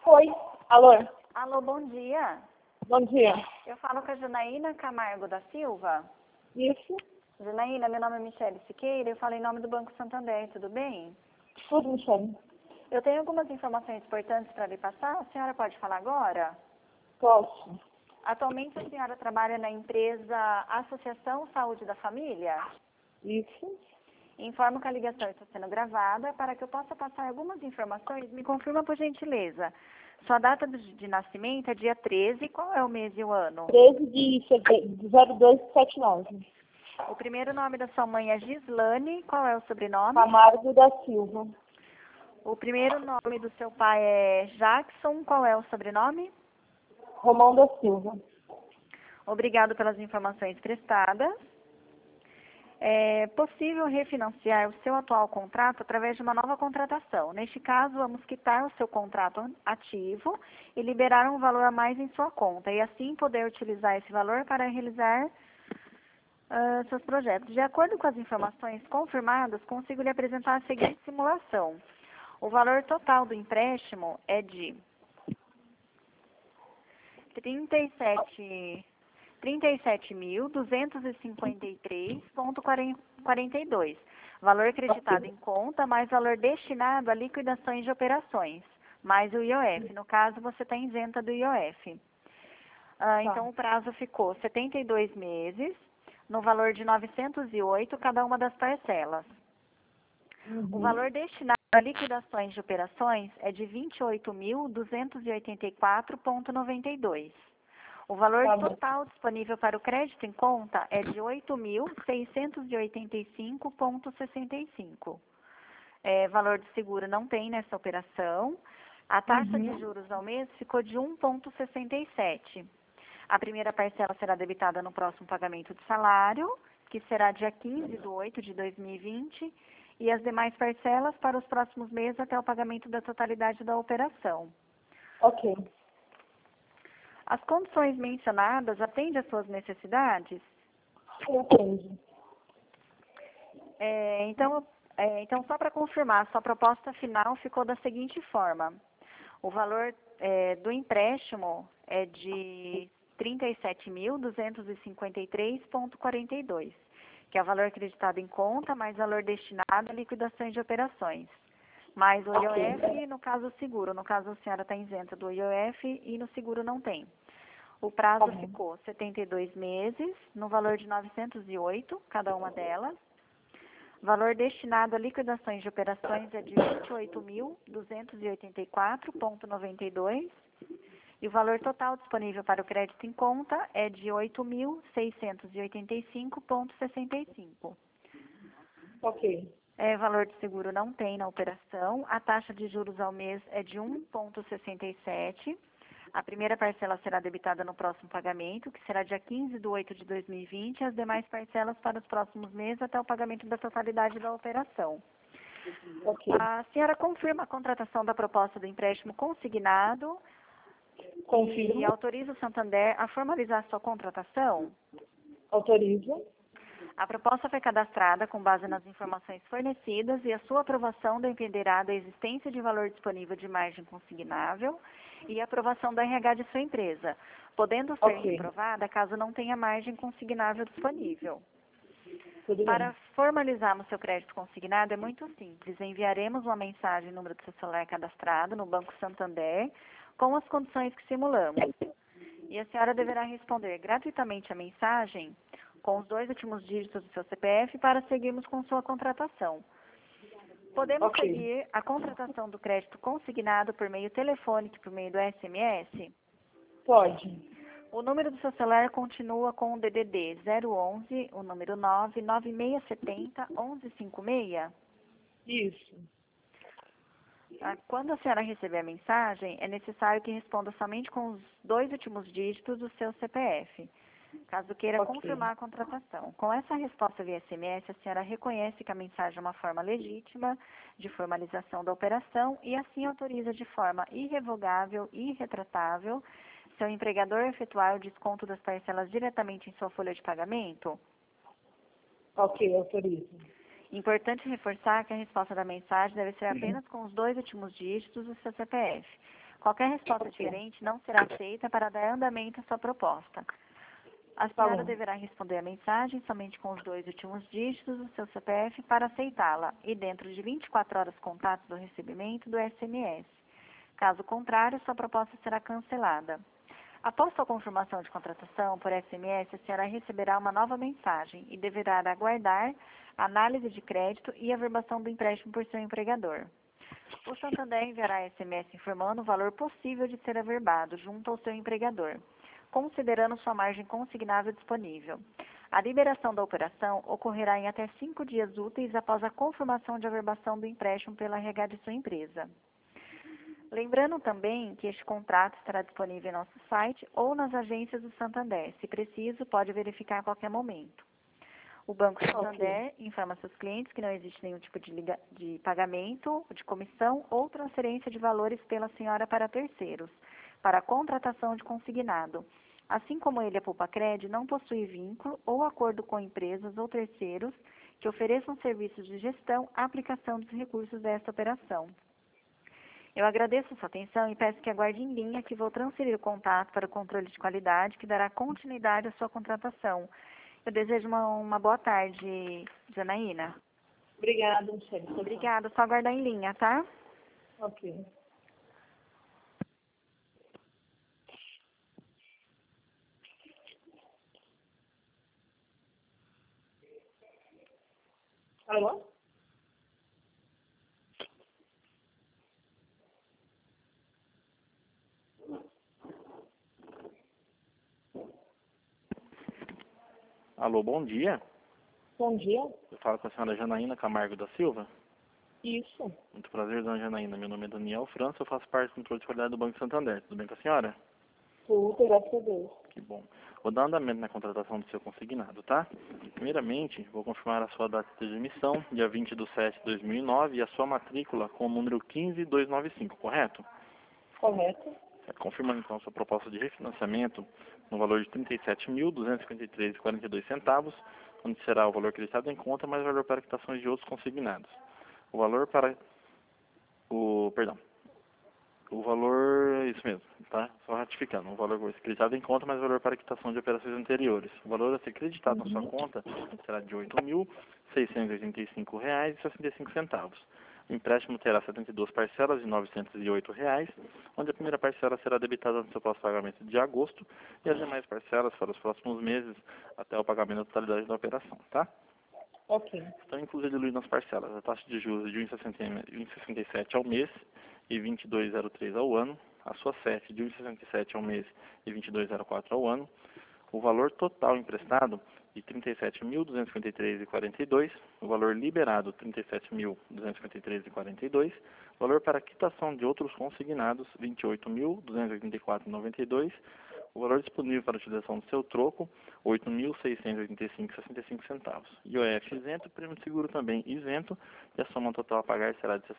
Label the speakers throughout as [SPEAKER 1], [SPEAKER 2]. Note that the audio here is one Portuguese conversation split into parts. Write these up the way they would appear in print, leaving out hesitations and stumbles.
[SPEAKER 1] Oi, alô,
[SPEAKER 2] Alô, bom dia.
[SPEAKER 1] bom dia.
[SPEAKER 2] Eu falo com a Janaína Camargo da Silva.
[SPEAKER 1] Isso,
[SPEAKER 2] Janaína, meu nome é Michele Siqueira, eu falo em nome do Banco Santander, tudo bem?
[SPEAKER 1] tudo, Michele.
[SPEAKER 2] Eu tenho algumas informações importantes para lhe passar, a senhora pode falar agora?
[SPEAKER 1] Posso?
[SPEAKER 2] Atualmente a senhora trabalha na empresa Associação Saúde da Família?
[SPEAKER 1] Isso,
[SPEAKER 2] Informo que a ligação está sendo gravada. Para que eu possa passar algumas informações, me confirma por gentileza. Sua data de nascimento é dia 13, qual é o mês e o ano?
[SPEAKER 1] 13 de fevereiro de 0279.
[SPEAKER 2] O primeiro nome da sua mãe é Gislane, qual é o sobrenome?
[SPEAKER 1] Camargo da Silva.
[SPEAKER 2] O primeiro nome do seu pai é Jackson, qual é o sobrenome?
[SPEAKER 1] Romão da Silva.
[SPEAKER 2] Obrigado pelas informações prestadas. É possível refinanciar o seu atual contrato através de uma nova contratação. Neste caso, vamos quitar o seu contrato ativo e liberar um valor a mais em sua conta, e assim poder utilizar esse valor para realizar seus projetos. De acordo com as informações confirmadas, consigo lhe apresentar a seguinte simulação. O valor total do empréstimo é de 37.253,42. Valor acreditado em conta, mais valor destinado a liquidações de operações, mais o IOF. No caso, você está isenta do IOF. Então, o prazo ficou 72 meses, no valor de 908 cada uma das parcelas. O valor destinado a liquidações de operações é de 28.284,92. O valor total disponível para o crédito em conta é de 8.685,65. Valor de seguro não tem nessa operação. A taxa de juros ao mês ficou de 1,67. A primeira parcela será debitada no próximo pagamento de salário, que será dia 15/8/2020, e as demais parcelas para os próximos meses até o pagamento da totalidade da operação.
[SPEAKER 1] Ok.
[SPEAKER 2] As condições mencionadas atendem às suas necessidades?
[SPEAKER 1] Sim, atende.
[SPEAKER 2] Então, só para confirmar, sua proposta final ficou da seguinte forma. O valor do empréstimo é de 37.253,42, que é o valor acreditado em conta, mais valor destinado a liquidações de operações, mais o IOF, no caso o seguro. No caso, a senhora está isenta do IOF e no seguro não tem. O prazo ficou 72 meses, no valor de 908, cada uma delas. Valor destinado a liquidações de operações é de 28.284,92. E o valor total disponível para o crédito em conta é de 8.685,65.
[SPEAKER 1] Ok.
[SPEAKER 2] Valor de seguro não tem na operação. A taxa de juros ao mês é de 1,67. A primeira parcela será debitada no próximo pagamento, que será dia 15/8/2020, e as demais parcelas para os próximos meses até o pagamento da totalidade da operação.
[SPEAKER 1] Ok.
[SPEAKER 2] A senhora confirma a contratação da proposta do empréstimo consignado e
[SPEAKER 1] Confirmo.
[SPEAKER 2] autoriza o Santander a formalizar sua contratação?
[SPEAKER 1] Autorizo.
[SPEAKER 2] A proposta foi cadastrada com base nas informações fornecidas e a sua aprovação dependerá da existência de valor disponível de margem consignável e a aprovação da RH de sua empresa, podendo ser reprovada caso não tenha margem consignável disponível.
[SPEAKER 1] Tudo
[SPEAKER 2] Para
[SPEAKER 1] bem.
[SPEAKER 2] formalizarmos seu crédito consignado é muito simples. Enviaremos uma mensagem no número do seu celular cadastrado no Banco Santander com as condições que simulamos. E a senhora deverá responder gratuitamente a mensagem com os 2 últimos dígitos do seu CPF para seguirmos com sua contratação. Podemos seguir a contratação do crédito consignado por meio telefônico e por meio do SMS?
[SPEAKER 1] Pode.
[SPEAKER 2] O número do seu celular continua com o DDD 011, o número 99670-1156?
[SPEAKER 1] Isso.
[SPEAKER 2] Quando a senhora receber a mensagem, é necessário que responda somente com os 2 últimos dígitos do seu CPF, caso queira confirmar a contratação. Com essa resposta via SMS, a senhora reconhece que a mensagem é uma forma legítima de formalização da operação e assim autoriza de forma irrevogável e irretratável seu empregador efetuar o desconto das parcelas diretamente em sua folha de pagamento?
[SPEAKER 1] Ok, autorizo.
[SPEAKER 2] Importante reforçar que a resposta da mensagem deve ser apenas com os 2 últimos dígitos do seu CPF. Qualquer resposta
[SPEAKER 1] Ok.
[SPEAKER 2] diferente não será aceita para dar andamento à sua proposta. A senhora
[SPEAKER 1] bom.
[SPEAKER 2] deverá responder a mensagem somente com os 2 últimos dígitos do seu CPF para aceitá-la e dentro de 24 horas contatos do recebimento do SMS. Caso contrário, sua proposta será cancelada. Após sua confirmação de contratação por SMS, a senhora receberá uma nova mensagem e deverá aguardar a análise de crédito e a averbação do empréstimo por seu empregador. O Santander enviará SMS informando o valor possível de ser averbado junto ao seu empregador, considerando sua margem consignável disponível. A liberação da operação ocorrerá em até 5 dias úteis após a confirmação de averbação do empréstimo pela RH de sua empresa. Lembrando também que este contrato estará disponível em nosso site ou nas agências do Santander. Se preciso, pode verificar a qualquer momento. O Banco Santander informa seus clientes que não existe nenhum tipo de pagamento, de comissão ou transferência de valores pela senhora para terceiros, para a contratação de consignado. Assim como ele, a Poupa-Cred, não possui vínculo ou acordo com empresas ou terceiros que ofereçam serviços de gestão à aplicação dos recursos desta operação. Eu agradeço a sua atenção e peço que aguarde em linha que vou transferir o contato para o controle de qualidade que dará continuidade à sua contratação. Eu desejo uma boa tarde, Janaína.
[SPEAKER 1] Obrigada, Michele.
[SPEAKER 2] Obrigada, só aguardar em linha, tá?
[SPEAKER 1] Ok. Alô?
[SPEAKER 3] Alô, bom dia.
[SPEAKER 1] Bom dia.
[SPEAKER 3] Eu falo com a senhora Janaína Camargo da Silva.
[SPEAKER 1] Isso.
[SPEAKER 3] Muito prazer, dona Janaína. Meu nome é Daniel França, eu faço parte do controle de qualidade do Banco Santander. Tudo bem com a senhora?
[SPEAKER 1] Tudo, graças a Deus.
[SPEAKER 3] Que bom. Vou dar andamento na contratação do seu consignado, tá? Primeiramente, vou confirmar a sua data de emissão, dia 20/7/2009, e a sua matrícula com o número 15295, correto?
[SPEAKER 1] Correto?
[SPEAKER 3] Confirmando então a sua proposta de refinanciamento no valor de R$ 37.253,42, onde será o valor creditado em conta mais o valor para quitações de outros consignados. O valor para o valor, isso mesmo, tá? Só ratificando, o valor creditado em conta mais o valor para quitação de operações anteriores. O valor a ser creditado na sua conta será de R$ 8.685,65. O empréstimo terá 72 parcelas de R$ 908, onde a primeira parcela será debitada no seu próximo pagamento de agosto e as demais parcelas para os próximos meses até o pagamento da totalidade da operação, tá?
[SPEAKER 1] Ok.
[SPEAKER 3] Estão inclusas diluídas nas parcelas a taxa de juros de 1,67 ao mês e 22,03 ao ano, a sua CEF de 1,67 ao mês e 22,04 ao ano, o valor total emprestado de R$ 37.253,42, o valor liberado R$ 37.253,42, o valor para quitação de outros consignados R$ 28.284,92, o valor disponível para utilização do seu troco R$ 8.685,65. IOF isento, prêmio de seguro também isento, e a soma total a pagar será de R$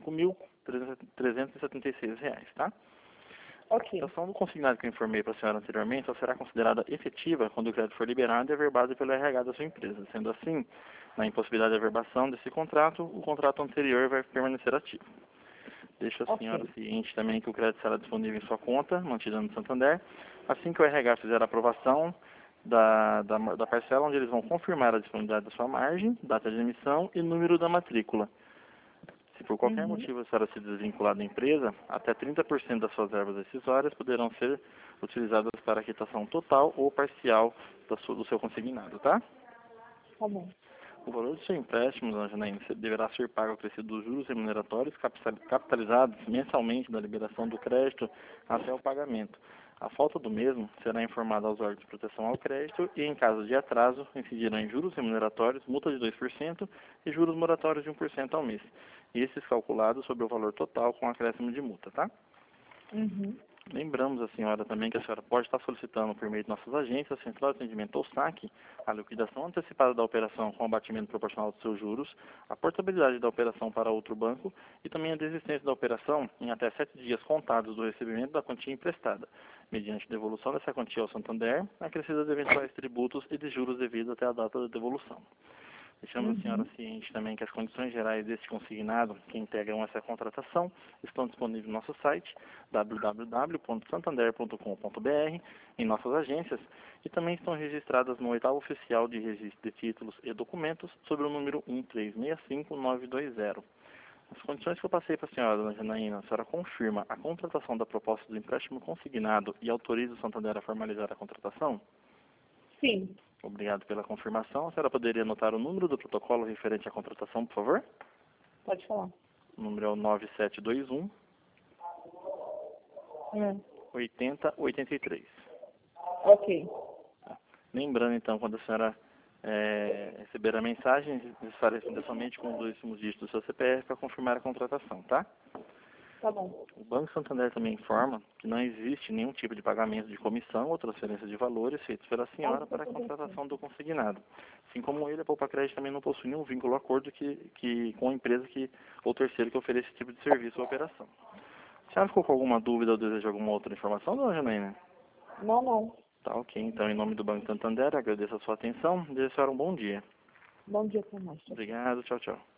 [SPEAKER 3] 65.376, tá?
[SPEAKER 1] Ok.
[SPEAKER 3] A ação do consignado que eu informei para a senhora anteriormente só será considerada efetiva quando o crédito for liberado e averbado pelo RH da sua empresa. Sendo assim, na impossibilidade de averbação desse contrato, o contrato anterior vai permanecer ativo. Deixo a senhora ciente também que o crédito será disponível em sua conta, mantida no Santander, assim que o RH fizer a aprovação da parcela, onde eles vão confirmar a disponibilidade da sua margem, data de emissão e número da matrícula. Se por qualquer motivo a senhora se desvincular da empresa, até 30% das suas verbas decisórias poderão ser utilizadas para a quitação total ou parcial do seu consignado, tá?
[SPEAKER 1] Tá bom.
[SPEAKER 3] O valor do seu empréstimo, dona Janaína, deverá ser pago ao crescer dos juros remuneratórios capitalizados mensalmente da liberação do crédito até o pagamento. A falta do mesmo será informada aos órgãos de proteção ao crédito e, em caso de atraso, incidirão em juros remuneratórios, multa de 2% e juros moratórios de 1% ao mês. Esses calculados sobre o valor total com acréscimo de multa, tá? Lembramos a senhora também que a senhora pode estar solicitando por meio de nossas agências, Central de Atendimento ou SAC, a liquidação antecipada da operação com abatimento proporcional dos seus juros, a portabilidade da operação para outro banco e também a desistência da operação em até 7 dias contados do recebimento da quantia emprestada, mediante devolução dessa quantia ao Santander, acrescida de eventuais tributos e de juros devidos até a data da devolução. Deixamos a senhora ciente também que as condições gerais deste consignado que integram essa contratação estão disponíveis no nosso site www.santander.com.br, em nossas agências, e também estão registradas no oitavo oficial de registro de títulos e documentos sobre o número 1365920. As condições que eu passei para a senhora, dona Janaína, a senhora confirma a contratação da proposta do empréstimo consignado e autoriza o Santander a formalizar a contratação?
[SPEAKER 1] Sim.
[SPEAKER 3] Obrigado pela confirmação. A senhora poderia anotar o número do protocolo referente à contratação, por favor?
[SPEAKER 1] Pode falar.
[SPEAKER 3] O número é o 9721 8083.
[SPEAKER 1] Ok.
[SPEAKER 3] Lembrando, então, quando a senhora receber a mensagem, esclarecer somente com os 2 últimos dígitos do seu CPF para confirmar a contratação, tá?
[SPEAKER 1] Tá bom.
[SPEAKER 3] O Banco Santander também informa que não existe nenhum tipo de pagamento de comissão ou transferência de valores feitos pela senhora para a contratação do consignado. Assim como ele, a Poupa Crédito também não possui nenhum vínculo ou acordo com a empresa ou terceiro que ofereça esse tipo de serviço ou operação. A senhora ficou com alguma dúvida ou deseja alguma outra informação, dona Janaína?
[SPEAKER 1] Não, não.
[SPEAKER 3] Tá, ok. Então, em nome do Banco Santander, agradeço a sua atenção. Desejo a senhora um bom dia.
[SPEAKER 1] Bom dia para nós.
[SPEAKER 3] Obrigado. Tchau, tchau.